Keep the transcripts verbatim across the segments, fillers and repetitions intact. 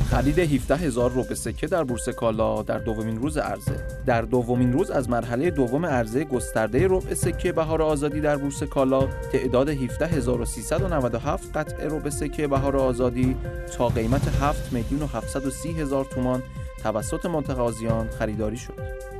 خرید هفده هزار ربع سکه در بورس کالا در دومین روز عرضه. در دومین روز از مرحله دوم عرضه گسترده ربع سکه بهار آزادی در بورس کالا، تعداد هفده هزار و سیصد و نود و هفت قطعه ربع سکه بهار آزادی تا قیمت هفت میلیون و هفتصد و سی هزار تومان توسط متقاضیان خریداری شد.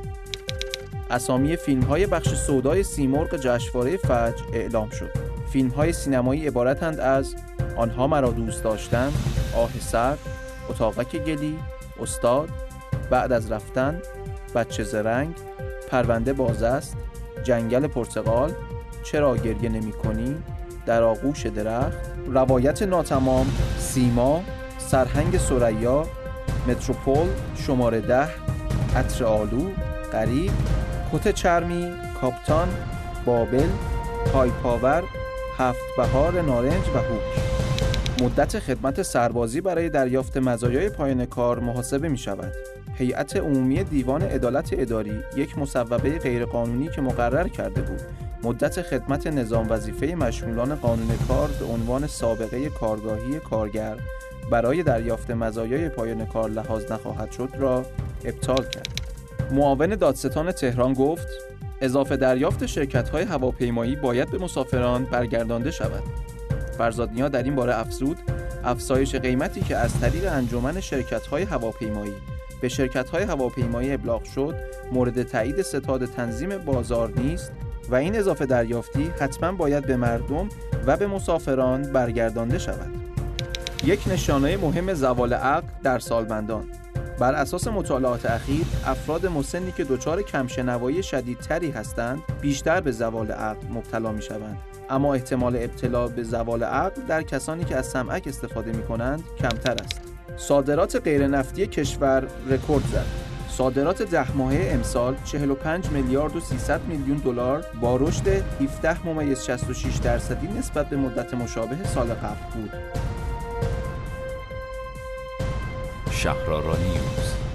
اسامی فیلم‌های بخش سودای سیمرغ جشنواره فجر اعلام شد. فیلم‌های سینمایی عبارتند از آنها مرا دوست داشتند، آه سرد، اتاقک گلی، استاد، بعد از رفتن، بچه زرنگ، پرونده باز است، جنگل پرتقال، چرا گریه نمی‌کنی، در آغوش درخت، روایت ناتمام، سیما، سرهنگ ثریا، متروپول، شماره ده، عطر آلو، غریب، کت چرمی، کاپتان، بابل، های پاور، هفت بهار نارنج و هوک. مدت خدمت سربازی برای دریافت مزایای پایان کار محاسبه می شود. هیئت عمومی دیوان عدالت اداری یک مصوبه غیرقانونی که مقرر کرده بود مدت خدمت نظام وظیفه مشمولان قانون کار به عنوان سابقه کارگاهی کارگر برای دریافت مزایای پایان کار لحاظ نخواهد شد را ابطال کرد. معاون دادستان تهران گفت اضافه دریافت شرکت‌های هواپیمایی باید به مسافران برگردانده شود. فرزادنیا در این باره افزود افزایش قیمتی که از طریق انجمن شرکت‌های هواپیمایی به شرکت‌های هواپیمایی ابلاغ شد مورد تایید ستاد تنظیم بازار نیست و این اضافه دریافتی حتما باید به مردم و به مسافران برگردانده شود. یک نشانه مهم زوال عقل در سالمندان. بر اساس مطالعات اخیر افراد مسنی که دچار کمشنوایی شدیدتری هستند بیشتر به زوال عقل مبتلا می‌شوند، اما احتمال ابتلا به زوال عقل در کسانی که از سمعک استفاده می‌کنند کمتر است. صادرات غیر نفتی کشور رکورد زد. صادرات ده ماهه امسال چهل و پنج میلیارد و سیصد میلیون دلار با رشد هفده ممیز شصت و شش درصدی نسبت به مدت مشابه سال قبل بود. شهرآرا نیوز.